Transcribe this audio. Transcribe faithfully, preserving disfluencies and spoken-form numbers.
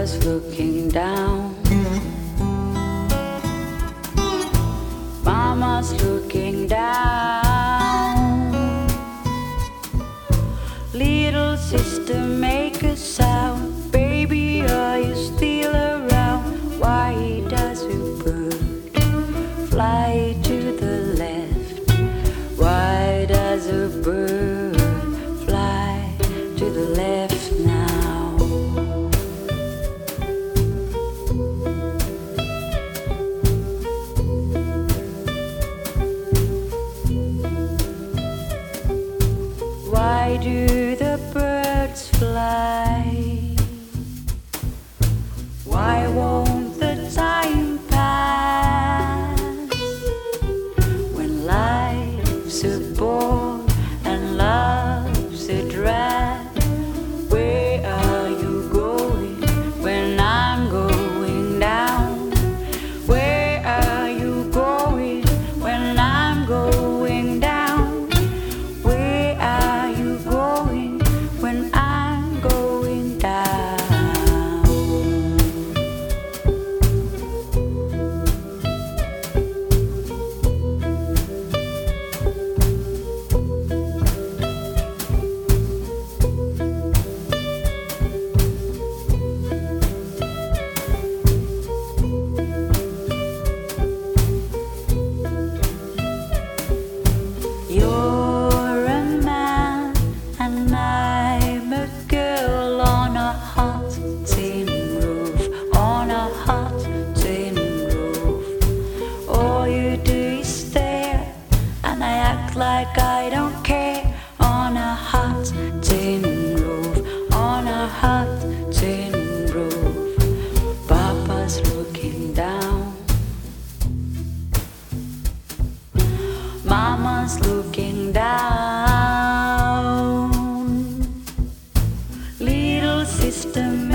Papa's looking down. Mama's looking down. Little sister, make a sound. Baby, are you still around? Why does a bird fly to the left? Why does a bird fly to the left now? Why do the birds fly? Why won't the time pass when life's a bore and love's a drag? Where are you going when I'm going down? Where are you going when I'm going down? Where are you going when I'm going down? You're a man and I'm a girl on a hot tin roof, on a hot tin roof. All you do is stare and I act like I don't care. On a hot tin roof, on a hot tin roof. Papa's looking down. Mama's looking down. Little sister,